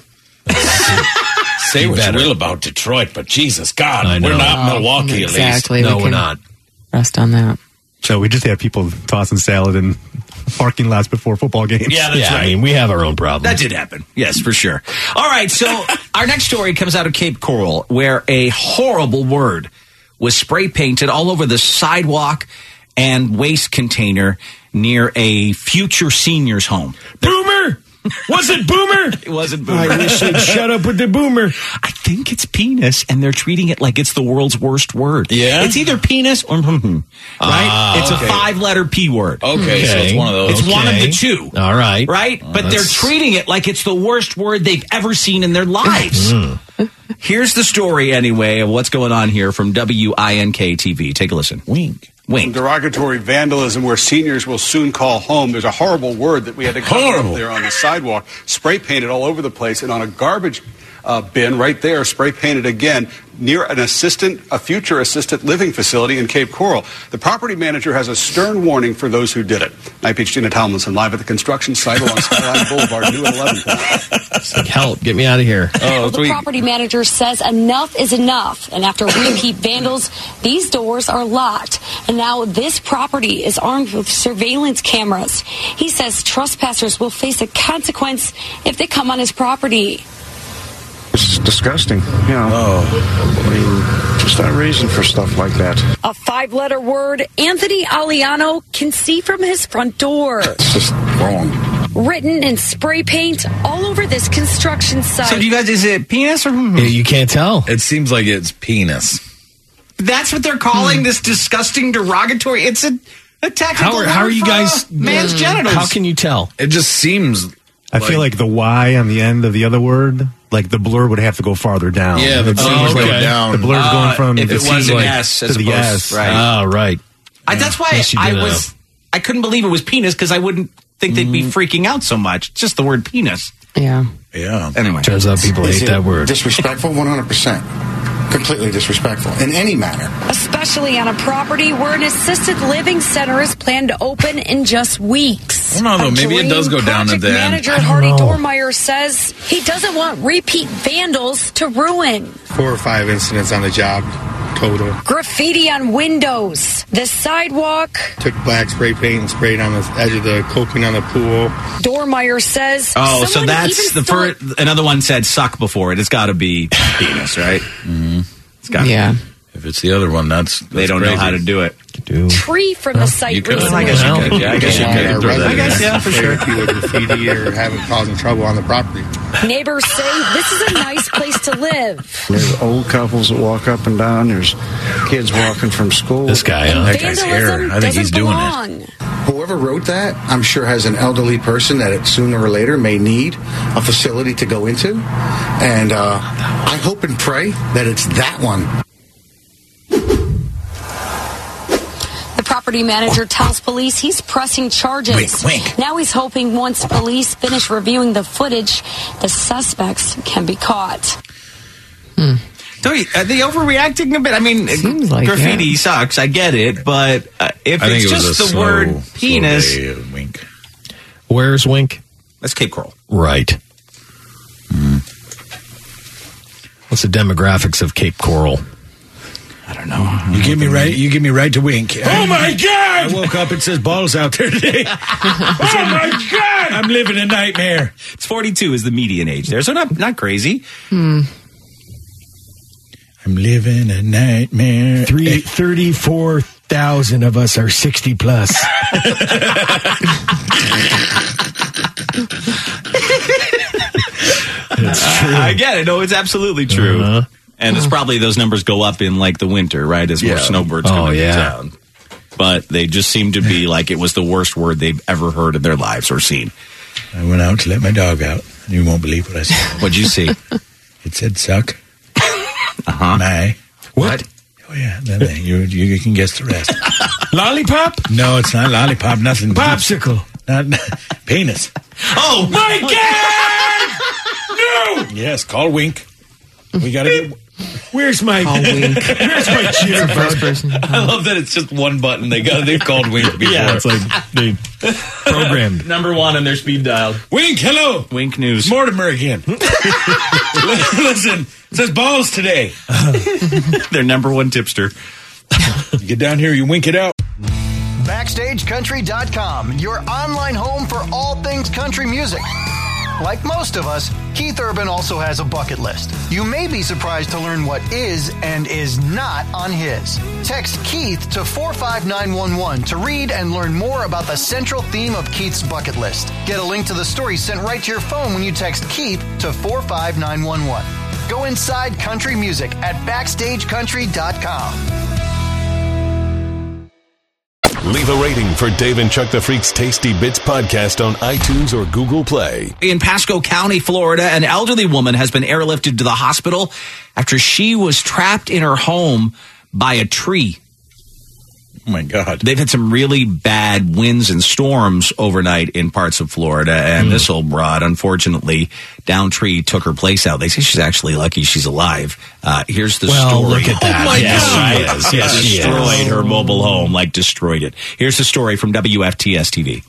Say Be what better. you will about Detroit, but Jesus, God, I know. we're not Oh, Milwaukee, exactly. at least. No, We we're can not. Rest on that. So we just have people tossing salad in parking lots before football games. Yeah, that's yeah, right. I mean, we have our own problems. That did happen. Yes, for sure. All right, so our next story comes out of Cape Coral, where a horrible word was spray painted all over the sidewalk and waste container near a future senior's home. Boomer! Was it boomer? It wasn't boomer. I wish they'd shut up with the boomer. I think it's penis, and they're treating it like it's the world's worst word. Yeah? It's either penis or right? Ah, it's okay. a five-letter P word. Okay, so it's one of those. It's one of Okay. the two. All right. Right? but they're that's- treating it like it's the worst word they've ever seen in their lives. Here's the story, anyway, of what's going on here from W I N K T V. Take a listen. Wink. Wink. Derogatory vandalism where seniors will soon call home. There's a horrible word that we had to cover Horrible. up there on the sidewalk, spray painted all over the place, and on a garbage uh, bin right there, spray painted again near an assistant, a future assisted living facility in Cape Coral. The property manager has a stern warning for those who did it. N I P H Gina Tomlinson live at the construction site along Skyline Boulevard, new at eleven. It's like, help, get me out of here. Oh, The property manager says enough is enough, and after repeat vandals, these doors are locked. And now this property is armed with surveillance cameras. He says trespassers will face a consequence if they come on his property. It's disgusting, you know. Oh. I mean, there's no reason for stuff like that. A five-letter word Anthony Aliano can see from his front door. It's just wrong. Written in spray paint all over this construction site. So, do you guys, is it penis or. Yeah, you can't tell. It seems like it's penis. That's what they're calling this disgusting derogatory. It's a, a technical How are, how are word you for, guys? uh, man's genitals. How can you tell? It just seems. I feel like the Y on the end of the other word, like the blur would have to go farther down. Yeah, the It blur seems would like go down. The blur's Uh, going from if it it was seems an like S to as the opposed- S. right. Ah, right. I, that's why Yes, you I did was. I couldn't believe it was penis because I wouldn't think they'd be freaking out so much. It's just the word penis. Yeah. Yeah. Anyway. Turns out people Is hate it that word. Disrespectful, one hundred percent. Completely disrespectful in any manner. Especially on a property where an assisted living center is planned to open in just weeks. I don't know, A maybe it does go dream down at project the end. Manager I don't Hardy know. Dormeyer says he doesn't want repeat vandals to ruin. Four or five incidents on the job total. Graffiti on windows, the sidewalk. Took black spray paint and sprayed on the edge of the coping on the pool. Dormeyer says. Oh, so someone that's even the thought- first. Another one said suck before it. It's got to be penis, right? Mm-hmm. It's got. Yeah. If it's the other one, that's, that's They don't crazy. know how to do it. tree from the site You could. recently. I guess you could. Yeah, I guess you Yeah, could. our throw that residents in there. yeah, for sure. Either graffiti or having causing trouble on the property. Neighbors say this is a nice place to live. There's old couples that walk up and down. There's kids walking from school. This guy, huh? That guy's hair. Vandalism I think he's doesn't doing belong. it. Whoever wrote that, I'm sure has an elderly person that it sooner or later may need a facility to go into. And uh, I hope and pray that it's that one. The property manager tells police he's pressing charges. Wink, wink. Now he's hoping once police finish reviewing the footage, the suspects can be caught. Don't you, are they overreacting a bit? I mean, Seems like graffiti it. sucks. I get it, but uh, if I think it's it was just a the slow, word slow penis, day of wink. Where's Wink? that's Cape Coral. Right. What's the demographics of Cape Coral? I don't know. You give me right. You give me right to wink. Oh my God! I woke up. It says balls out there today. Oh my God! I'm living a nightmare. It's forty-two is the median age there, so not not crazy. Hmm. I'm living a nightmare. Three thirty-four thousand of us are sixty plus. It's true. I get it. No, it's absolutely true. Uh-huh. And it's probably those numbers go up in like the winter, right? As more Yeah. snowbirds Oh, come into yeah. town. But they just seem to be like it was the worst word they've ever heard in their lives or seen. I went out to let my dog out. You won't believe what I saw. What'd you see? It said suck. Uh-huh. My. What? Oh, yeah. Then they- You, you can guess the rest. Lollipop? No, it's not lollipop. Nothing. Popsicle. Not, penis. Oh, My God! No! Yes, call Wink. We got to get... Where's my Call Wink. Where's my jitterbug? I love that it's just one button. They got they've called Wink before. Yeah, it's like they programmed. Number one on their speed dial. Wink, hello. Wink News. Mortimer again. Listen, it says balls today. Their number one tipster. You get down here, you wink it out. Backstage Country dot com, your online home for all things country music. Like most of us, Keith Urban also has a bucket list. You may be surprised to learn what is and is not on his. Text Keith to four five nine one one to read and learn more about the central theme of Keith's bucket list. Get a link to the story sent right to your phone when you text Keith to four five nine one one. Go inside country music at Backstage Country dot com. Leave a rating for Dave and Chuck the Freak's Tasty Bits podcast on iTunes or Google Play. In Pasco County, Florida, an elderly woman has been airlifted to the hospital after she was trapped in her home by a tree. Oh, my God. They've had some really bad winds and storms overnight in parts of Florida, and mm. this old broad, unfortunately, down tree took her place out. They say she's actually lucky she's alive. Uh, here's the well, story. Look at that. Oh, my yes, God. She is. Yes, she destroyed is. her mobile home, like destroyed it. Here's the story from W F T S T V.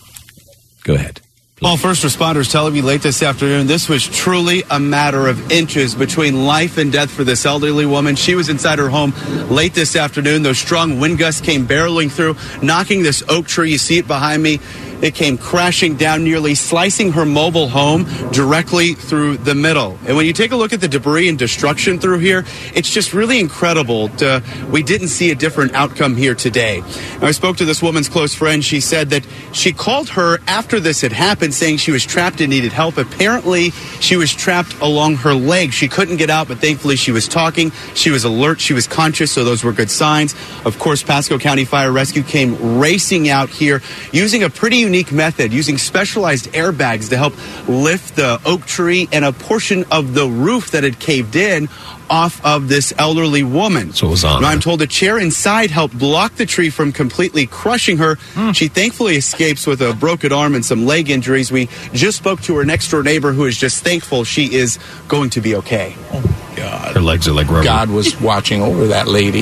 Go ahead. Well, first responders telling me late this afternoon this was truly a matter of inches between life and death for this elderly woman. She was inside her home late this afternoon. Those strong wind gusts came barreling through, knocking this oak tree. You see it behind me. It came crashing down, nearly slicing her mobile home directly through the middle. And when you take a look at the debris and destruction through here, it's just really incredible. To, we didn't see a different outcome here today. Now, I spoke to this woman's close friend. She said that she called her after this had happened, saying she was trapped and needed help. Apparently, she was trapped along her leg. She couldn't get out, but thankfully she was talking. She was alert. She was conscious, so those were good signs. Of course, Pasco County Fire Rescue came racing out here using a pretty unique method, using specialized airbags to help lift the oak tree and a portion of the roof that had caved in off of this elderly woman. So it was on. Now, I'm told a chair inside helped block the tree from completely crushing her. Mm. She thankfully escapes with a broken arm and some leg injuries. We just spoke to her next door neighbor, who is just thankful she is going to be okay. Oh, God. Her legs are like rubber. God was watching over that lady.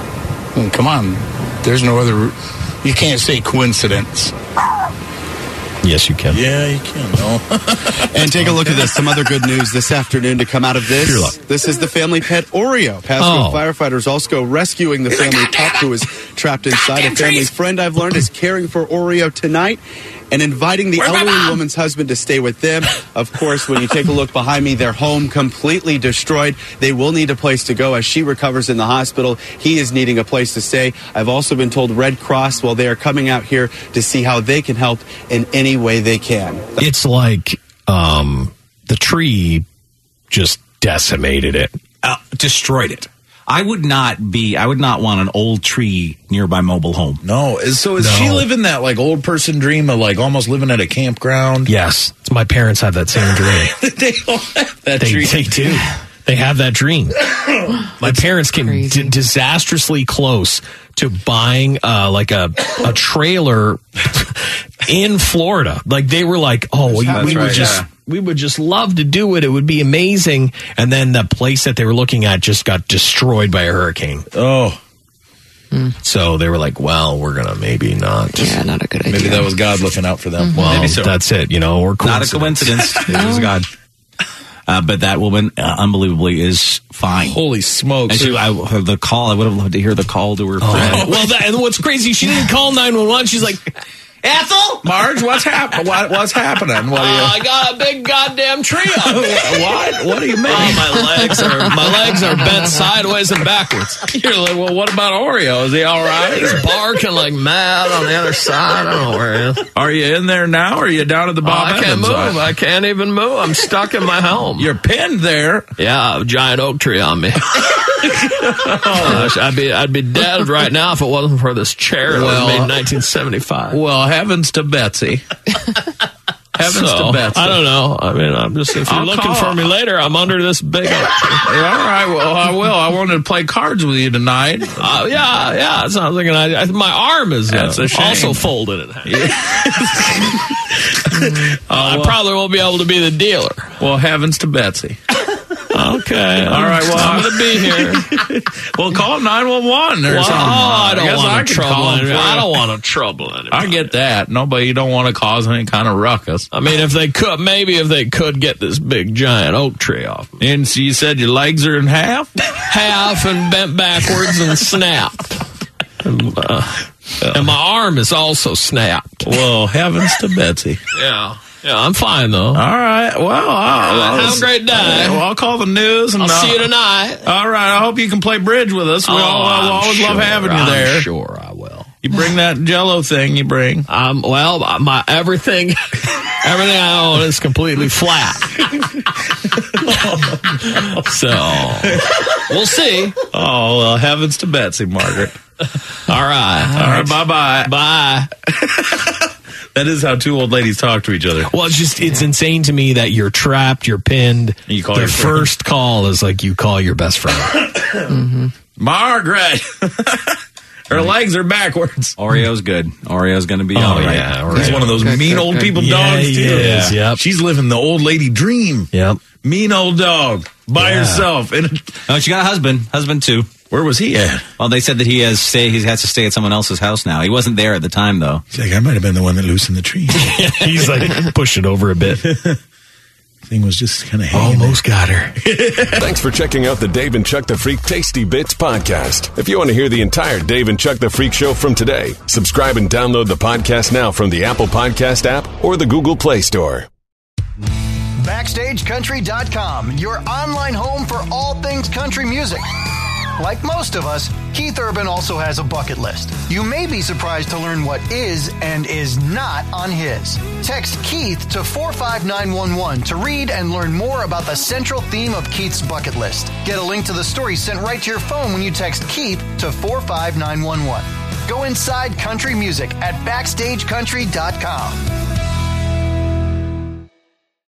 And come on, there's no other. You can't say coincidence. Yes, you can. Yeah, you can. No. And take a look at this. Some other good news this afternoon to come out of this. Pure luck. This is the family pet Oreo. Pasco Oh. firefighters also rescuing the family pup who was trapped inside. A family friend, I've learned, is caring for Oreo tonight and inviting the elderly woman's husband to stay with them. Of course, when you take a look behind me, their home completely destroyed. They will need a place to go as she recovers in the hospital. He is needing a place to stay. I've also been told Red Cross, well, they are coming out here to see how they can help in any way they can. It's like um, the tree just decimated it. Uh, destroyed it. I would not be, I would not want an old tree near my mobile home. No. Is- So is No. she living that like old person dream of like almost living at a campground? Yes. My parents have that same dream. They all have that they, dream. they do. They have that dream. My parents came d- disastrously close to buying uh, like a a trailer in Florida. Like they were like, "Oh, we, we right, would just yeah. we would just love to do it. It would be amazing." And then the place that they were looking at just got destroyed by a hurricane. Oh. So they were like, "Well, we're gonna maybe not." Yeah, not a good idea. Maybe that was God looking out for them. Well, Maybe so. that's it. You know, or Not a coincidence. It was God. Uh, but that woman, uh, unbelievably, is fine. Holy smokes. And she, I, the call, I would have loved to hear the call to her friend. Oh, well, that, and what's crazy, she didn't call nine one one. She's like, Ethel? Marge, what's happening? What, what's happening? What do you? Uh, I got a big goddamn tree on me. What? What do you mean? Oh, my legs are my legs are bent sideways and backwards. You're like, well, what about Oreo? Is he all right? He's barking like mad on the other side. I don't know where he is. Are you in there now, or are you down at the Bob Oh, I can't Evans move. side? I can't even move. I'm stuck in my home. You're pinned there. Yeah, a giant oak tree on me. Gosh, I'd be I'd be dead right now if it wasn't for this chair that Well, was made in nineteen seventy-five. Well, heavens to Betsy. Heavens So, to Betsy. I don't know. I mean, I'm just if you're I'll looking call. for me later, I'm under this big oak tree. Yeah, all right, well, I will. I wanted to play cards with you tonight. Uh, yeah, yeah. It sounds like an idea. My arm is uh, That's a shame. also folded in half. Oh, I well. probably won't be able to be the dealer. Well, heavens to Betsy. Okay. All right, well, I'm going to be here. Well, call nine one one or Well, something. oh, I don't guess want I to can call trouble them anybody. for I you. don't want to trouble anybody. I get that. Nobody, you don't want to cause any kind of ruckus. I mean, if they could, maybe if they could get this big giant oak tree off me. And so you said your legs are in half? Half and bent backwards and snapped. And, uh, and my arm is also snapped. Well, heavens to Betsy. Yeah. Yeah, I'm fine, though. All right. Well, I'll, Have I'll- a great day. Well, I'll call the news. And I'll uh, see you tonight. All right. I hope you can play bridge with us. We Oh, all, I'm we'll always love sure. having you I'm there. sure I will. You bring that Jello thing. You bring. Um, well, my everything, everything I own is completely flat. So we'll see. Oh well, heavens to Betsy, Margaret. All right. All right. Bye bye. Bye. That is how two old ladies talk to each other. Well, it's just, it's insane to me that you're trapped, you're pinned. You call the your friend. first call is like you call your best friend. Mm-hmm. Margaret. Her legs are backwards. Oreo's good. Oreo's going to be Oh, all right. yeah. He's Oreo. one of those Good, mean good, old good. people Yeah, dogs, he too. is, yep. She's living the old lady dream. Yep. Mean old dog by Yeah. herself. And Oh, she got a husband. Husband, too. where was he at? Well, they said that he has stay. He has to stay at someone else's house now. He wasn't there at the time, though. He's like, I might have been the one that loosened the tree. He's like, push it over a bit. Thing was just kind of hanging. Almost got her. Thanks for checking out the Dave and Chuck the Freak Tasty Bits podcast. If you want to hear the entire Dave and Chuck the Freak show from today, subscribe and download the podcast now from the Apple Podcast app or the Google Play Store. Backstage Country dot com, your online home for all things country music. Like most of us, Keith Urban also has a bucket list. You may be surprised to learn what is and is not on his. Text Keith to four five nine one one to read and learn more about the central theme of Keith's bucket list. Get a link to the story sent right to your phone when you text Keith to four five nine one one. Go inside country music at Backstage Country dot com.